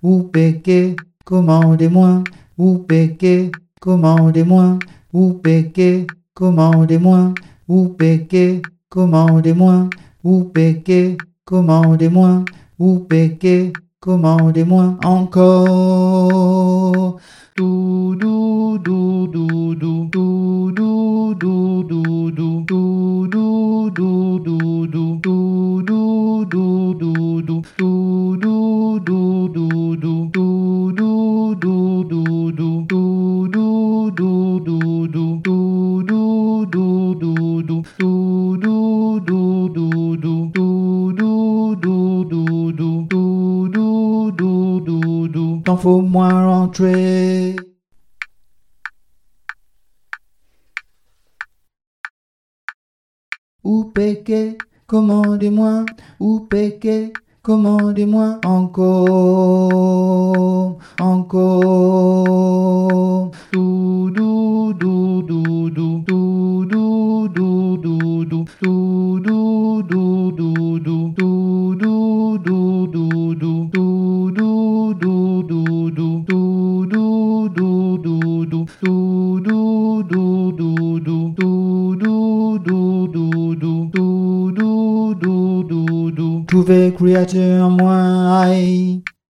ou péqué, commandez-moi, ou péqué, commandez-moi, ou péqué, commandez-moi, ou péqué, commandez-moi, ou péqué, commandez-moi, ou péqué, commandez-moi encore. Do do do do do do do do do do do do do do do do do do do do T'en faut moins rentrer. Ou péqué, commandez-moi, ou péqué, commandez-moi encore, encore. Do do do do do do do do do do do do do do do do do do do do Trouvez créature en moi, aïe.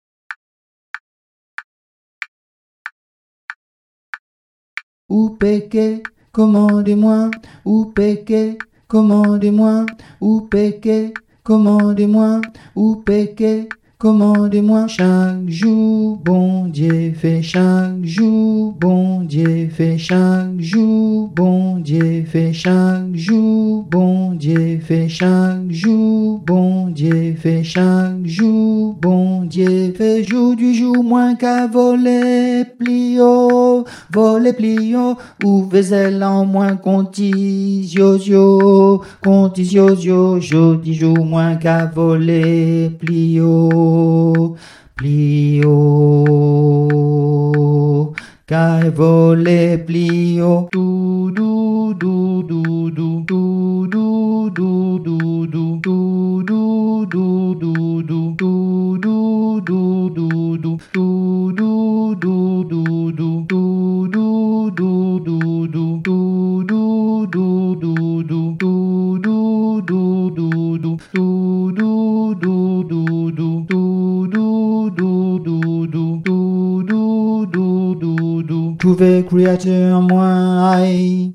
Ou péqué, commandez-moi, ou péqué, commandez-moi, ou péqué, commandez-moi, ou péqué, commandez-moi. Chaque jour, bon Dieu fait chaque jour, bon Dieu fait chaque jour, bon Dieu fait chaque jour, bon Dieu fait chaque jour, bon Dieu fait chaque jour, bon Dieu fait jour du jour moins qu'à voler, plio, voler plio, ou vaiselle en moins contisiosio, contisiosio, jodi jour moins qu'à voler, plio, plio, qu'à voler, plio, do do do do do do do do do do do do do do do do do do do Trouvez créature en moi, aïe.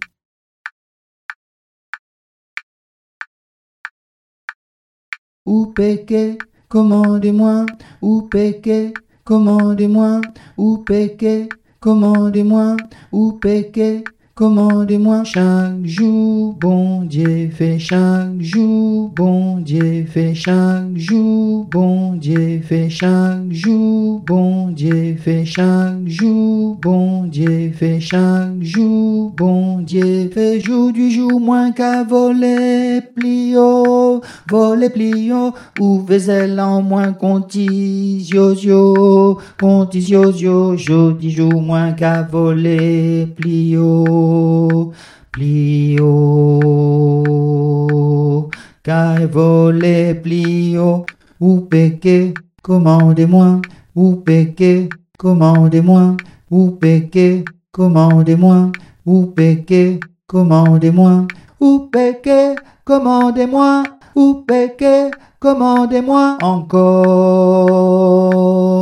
Ou péqué, commandez-moi, ou péqué, commandez-moi, ou péqué, commandez-moi, ou péqué, commandez-moi. Chaque jour, bon Dieu fait chaque jour, bon Dieu fait chaque jour, bon Dieu fait chaque jour, bon Dieu fait chaque jour, bon Dieu fait chaque jour, bon Dieu fait jour du jour moins qu'à voler, plio, voler plio, ou vaiselle en moins contisiosio, contisiosio, jodi jour moins qu'à voler, plio, plio, qu'à voler, plio, ou péqué, commandez-moi, ou péqué, commandez-moi, ou péqué, commandez-moi, ou péqué, commandez-moi, ou péqué, commandez-moi, ou péqué, commandez-moi encore.